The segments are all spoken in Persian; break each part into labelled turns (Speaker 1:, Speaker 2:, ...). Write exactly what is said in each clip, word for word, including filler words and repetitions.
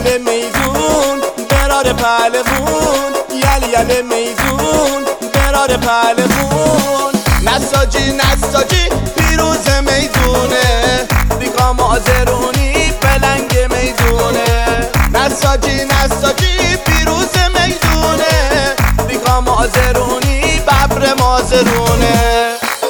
Speaker 1: یله میدون برار پهلوون، یل یله میدون برار پهلوون. نساجی نساجی پیروز میدونه، دیگا مازرونی پلنگ میدونه. نساجی نساجی پیروز میدونه، دیگا مازرونی ببر مازرونه.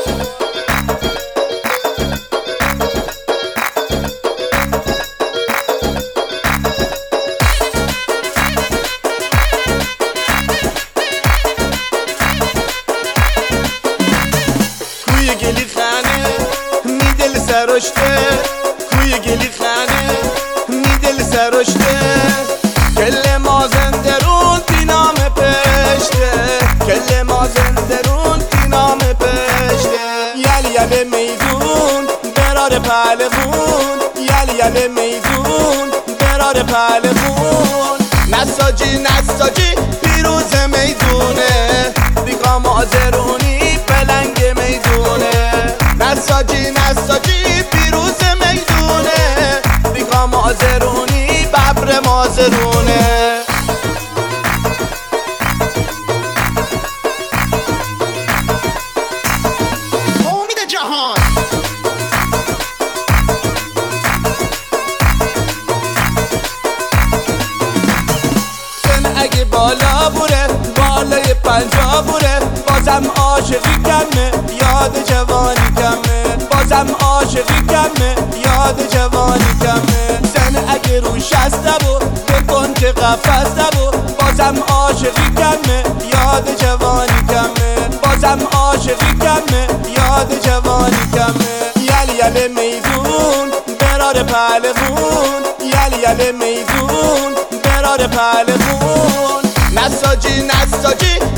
Speaker 1: کوی گلی خانه میدل سرشته، کوی گلی خانه میدل سرشته. کل مازندرون تی نام پشته، کل مازندرون تی نام پشته. یل یله میدون برار پهلوون، یل یله میدون برار پهلوون. نساجی نساجی پیروز میدونه، دیگا مازرونی پلنگ میدونه. نساجی نساجی پیروز میدونه، دیگا مازرونی ببر مازرونه.
Speaker 2: امید جهان
Speaker 1: سن اگه بالا بوره، بالای پنجا بوره، بازم عاشقی کمه، یاد جوانی کمه. بازم عاشقی کمه، یاد جوانی کمه. سن اگه رو شسته بو بکن که قفسته بو، بازم عاشقی کمه، یاد جوانی کمه. بازم عاشقی کمه، یاد جوانی کمه. یل یله میدون برار پهلوون، یل یله میدون برار پهلوون. نساجی نساجی